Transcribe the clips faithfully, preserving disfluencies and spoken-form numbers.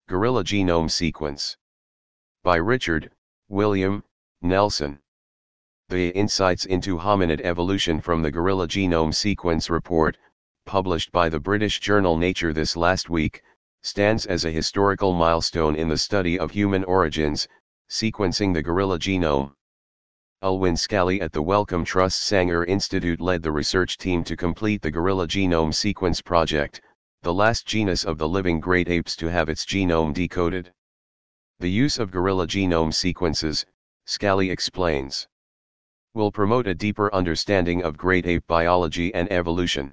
Gorilla Genome Sequence. By Richard, William, Nelson. The Insights into Hominid Evolution from the Gorilla Genome Sequence report, published by the British journal Nature this last week, stands as a historical milestone in the study of human origins, sequencing the gorilla genome. Elwyn Scally at the Wellcome Trust Sanger Institute led the research team to complete the Gorilla Genome Sequence project, the last genus of the living great apes to have its genome decoded. The use of gorilla genome sequences, Scally explains, will promote a deeper understanding of great ape biology and evolution.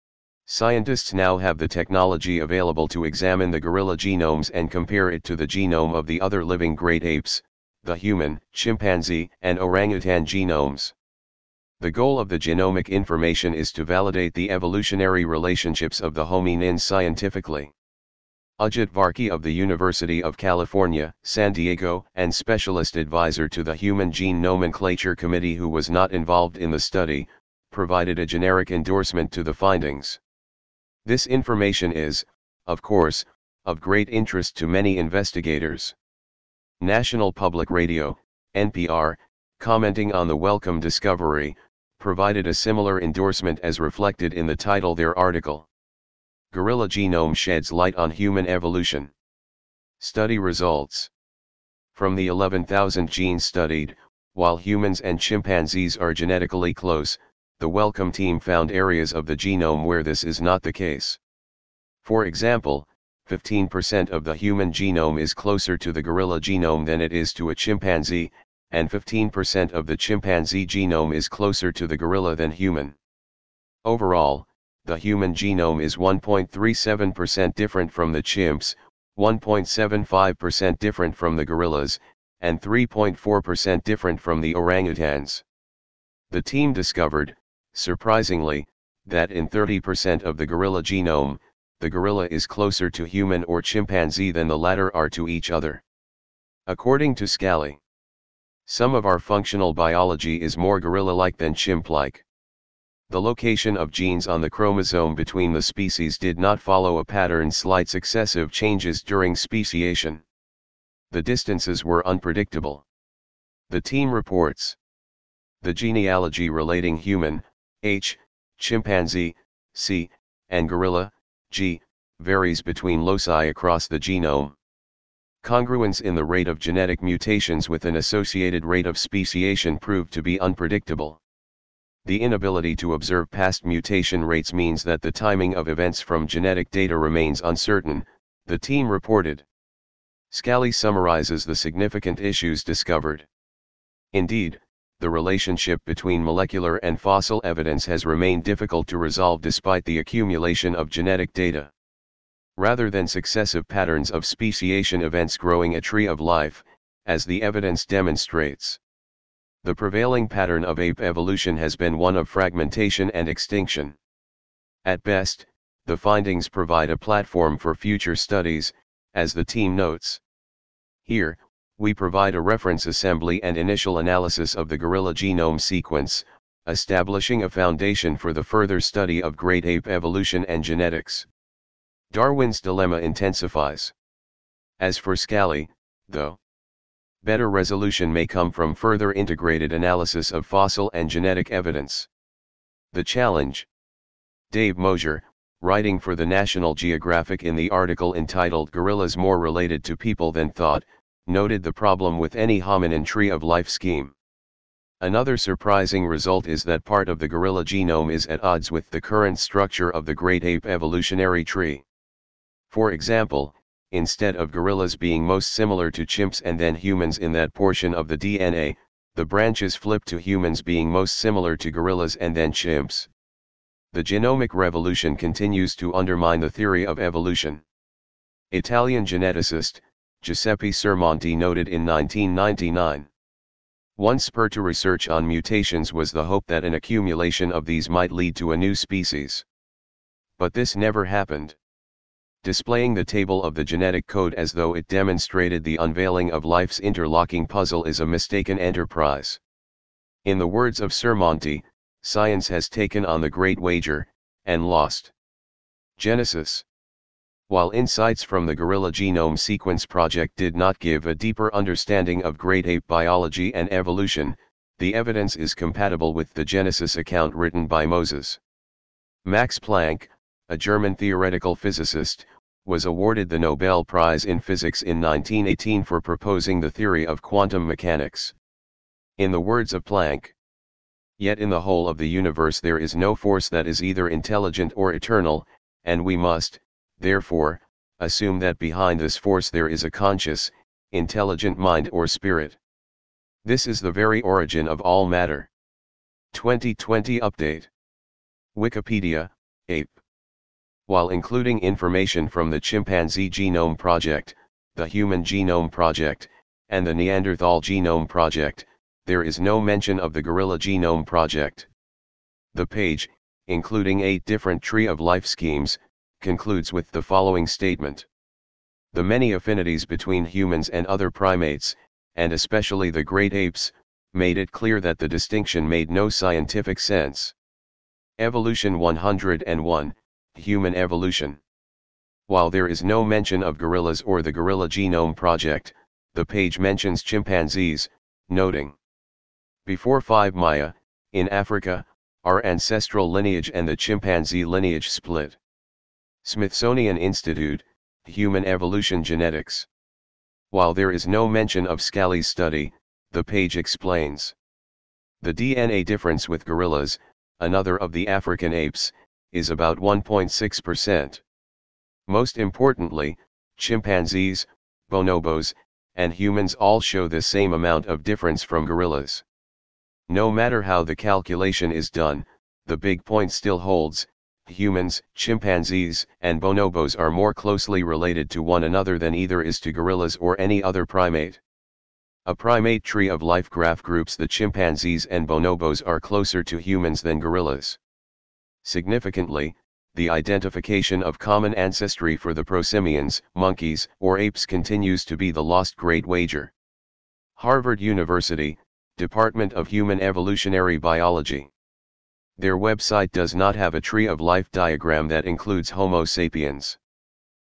Scientists now have the technology available to examine the gorilla genomes and compare it to the genome of the other living great apes, the human, chimpanzee, and orangutan genomes. The goal of the genomic information is to validate the evolutionary relationships of the hominins scientifically. Ajit Varki of the University of California, San Diego, and specialist advisor to the Human Gene Nomenclature Committee who was not involved in the study, provided a generic endorsement to the findings. This information is, of course, of great interest to many investigators. National Public Radio, N P R, commenting on the Wellcome discovery, provided a similar endorsement as reflected in the title of their article. Gorilla Genome Sheds Light on Human Evolution. Study Results. From the eleven thousand genes studied, while humans and chimpanzees are genetically close, the Wellcome team found areas of the genome where this is not the case. For example, fifteen percent of the human genome is closer to the gorilla genome than it is to a chimpanzee, and fifteen percent of the chimpanzee genome is closer to the gorilla than human. Overall, the human genome is one point three seven percent different from the chimps, one point seven five percent different from the gorillas, and three point four percent different from the orangutans. The team discovered, surprisingly, that in thirty percent of the gorilla genome, the gorilla is closer to human or chimpanzee than the latter are to each other. According to Scally, some of our functional biology is more gorilla-like than chimp-like. The location of genes on the chromosome between the species did not follow a pattern slight successive changes during speciation. The distances were unpredictable. The team reports, the genealogy relating human, H, chimpanzee, C, and gorilla, G, varies between loci across the genome. Congruence in the rate of genetic mutations with an associated rate of speciation proved to be unpredictable. The inability to observe past mutation rates means that the timing of events from genetic data remains uncertain, the team reported. Scally summarizes the significant issues discovered. Indeed, the relationship between molecular and fossil evidence has remained difficult to resolve despite the accumulation of genetic data. Rather than successive patterns of speciation events growing a tree of life, as the evidence demonstrates, the prevailing pattern of ape evolution has been one of fragmentation and extinction. At best, the findings provide a platform for future studies, as the team notes. Here, we provide a reference assembly and initial analysis of the gorilla genome sequence, establishing a foundation for the further study of great ape evolution and genetics. Darwin's dilemma intensifies. As for Scally, though, better resolution may come from further integrated analysis of fossil and genetic evidence. The challenge. Dave Mosier, writing for the National Geographic in the article entitled "Gorillas More Related to People Than Thought," noted the problem with any hominin tree of life scheme. Another surprising result is that part of the gorilla genome is at odds with the current structure of the great ape evolutionary tree. For example, instead of gorillas being most similar to chimps and then humans in that portion of the D N A, the branches flip to humans being most similar to gorillas and then chimps. The genomic revolution continues to undermine the theory of evolution. Italian geneticist, Giuseppe Sermonti noted in nineteen ninety-nine. One spur to research on mutations was the hope that an accumulation of these might lead to a new species. But this never happened. Displaying the table of the genetic code as though it demonstrated the unveiling of life's interlocking puzzle is a mistaken enterprise. In the words of Sermonti, science has taken on the great wager, and lost. Genesis. While insights from the Gorilla Genome Sequence Project did not give a deeper understanding of great ape biology and evolution, the evidence is compatible with the Genesis account written by Moses. Max Planck, a German theoretical physicist, was awarded the Nobel Prize in Physics in nineteen eighteen for proposing the theory of quantum mechanics. In the words of Planck, "Yet in the whole of the universe there is no force that is either intelligent or eternal, and we must, therefore, assume that behind this force there is a conscious, intelligent mind or spirit. This is the very origin of all matter." twenty twenty Update. Wikipedia, Ape. While including information from the Chimpanzee Genome Project, the Human Genome Project, and the Neanderthal Genome Project, there is no mention of the Gorilla Genome Project. The page, including eight different tree of life schemes, concludes with the following statement. The many affinities between humans and other primates, and especially the great apes, made it clear that the distinction made no scientific sense. Evolution one hundred one, Human Evolution. While there is no mention of gorillas or the Gorilla Genome Project, the page mentions chimpanzees, noting, "Before five Maya, in Africa, our ancestral lineage and the chimpanzee lineage split." Smithsonian Institute, Human Evolution Genetics. While there is no mention of Scali's study, the page explains. The D N A difference with gorillas, another of the African apes, is about one point six percent. Most importantly, chimpanzees, bonobos, and humans all show the same amount of difference from gorillas. No matter how the calculation is done, the big point still holds: humans, chimpanzees, and bonobos are more closely related to one another than either is to gorillas or any other primate. A primate tree of life graph groups the chimpanzees and bonobos are closer to humans than gorillas. Significantly, the identification of common ancestry for the prosimians, monkeys, or apes continues to be the lost great wager. Harvard University, Department of Human Evolutionary Biology. Their website does not have a tree of life diagram that includes Homo sapiens.